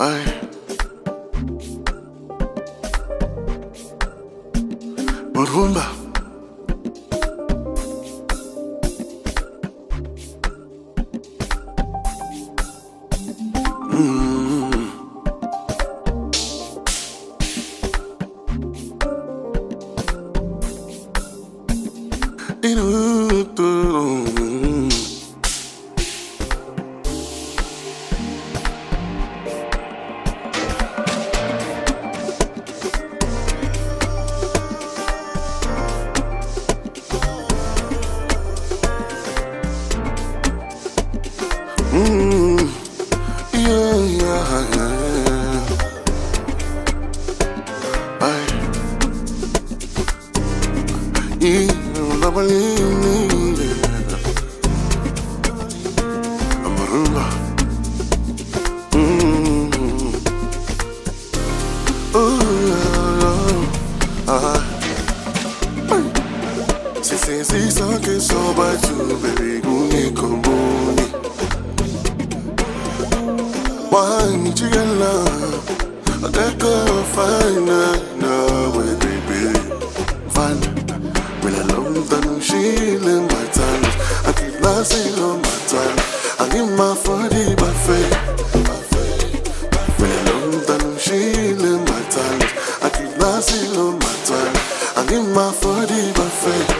Ay, Morumba. Yeah, yeah, yeah. Ay, I'm Amarula. Oh, yeah, yeah. Si so que so by two, baby, guni komuni. One chigala, I take a fine way, baby. Fun, when I love the she in my time, I keep lasting on my time. I give my 40 buffet. When I love the she in my time, I keep lasting on my time. I give my 40 buffet.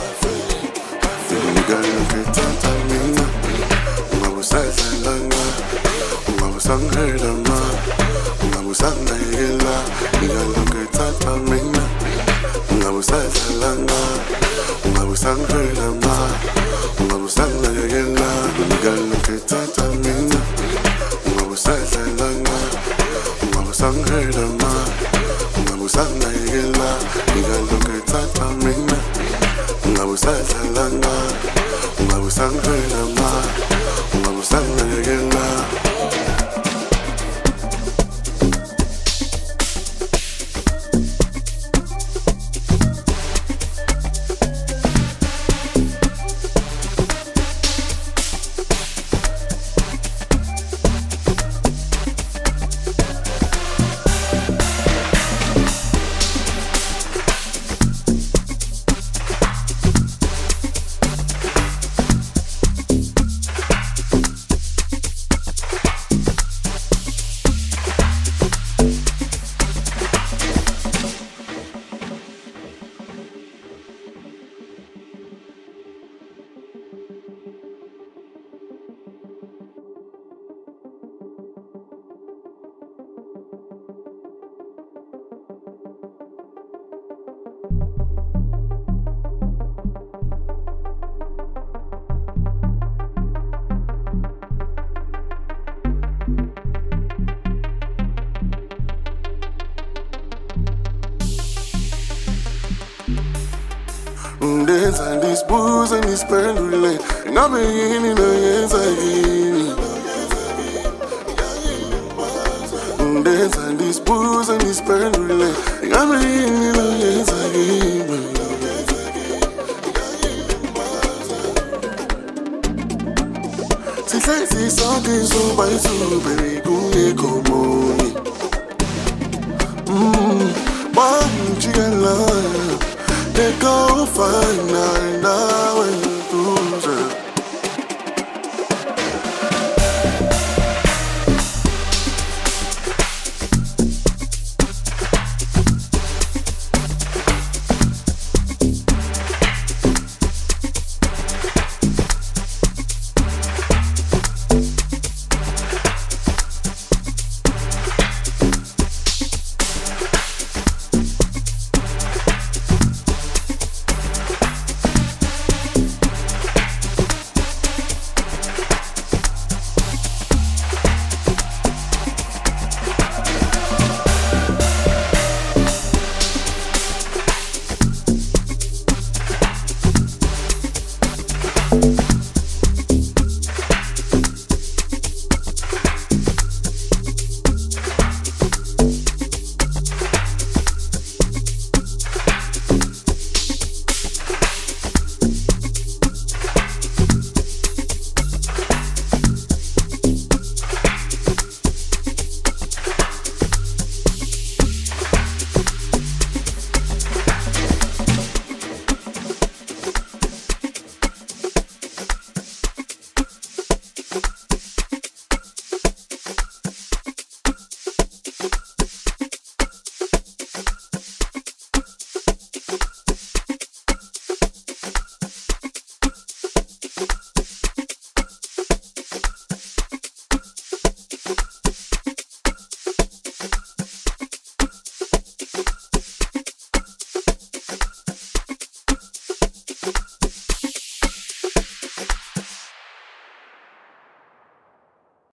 Dance and this booze and this pendulum, and I'm in the hands again. Dance and this booze and this pendulum, and I'm in the hands again. Si something so by two, baby, guni komuni. One chigala. They go fine.